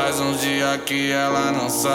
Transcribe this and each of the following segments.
Faz uns dias que ela não sai.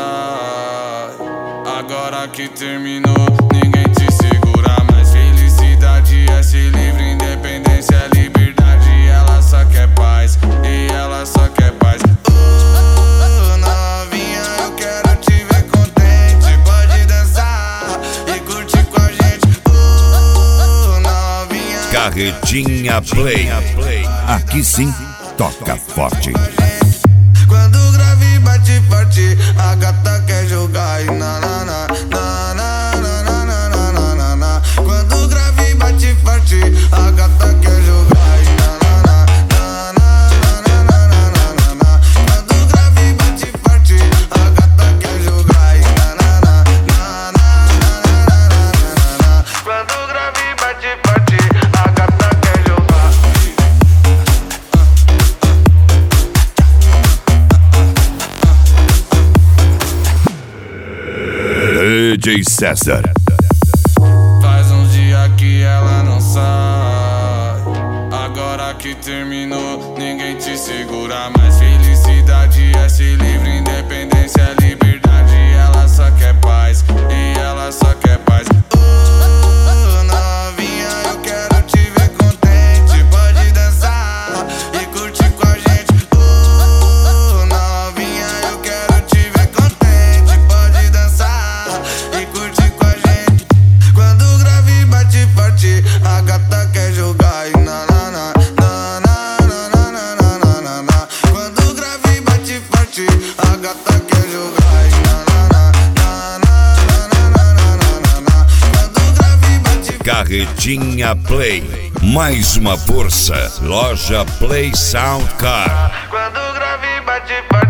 Agora que terminou, ninguém te segura mais. Felicidade é ser livre, independência é liberdade. Ela só quer paz, e ela só quer paz. Novinha, eu quero te ver contente. Pode dançar e curtir com a gente. Novinha, Carretinha Play. Aqui sim, toca forte. quando o grave bate forte, a gata quer jogar e na na na na na na na na na na na. Quando o grave bate forte, a gata quer jogar e na na na na na na na na na na. Quando o grave bate forte, a gata quer jogar e na na na na na na na na. Quando o grave bate forte, a gata quer jogar. DJ César. Faz uns dias que ela não sai. Agora que terminou, ninguém te segura mais. Felicidade é ser livre, independência é liberdade. Ela só quer paz, e ela só quer paz. Novinha, eu quero te ver contente. Pode dançar e curtir com a gente. Novinha, eu quero te ver contente. Pode dançar e curtir com a gente. Quando o grave bate forte, a gata quer jogar e na na na na na na na na na na. Quando o grave bate forte, a gata quer jogar e na na na na na na na na. Quando o grave bate forte, Carretinha Play. Mais uma força. Loja Play Sound Car. quando o grave bate forte.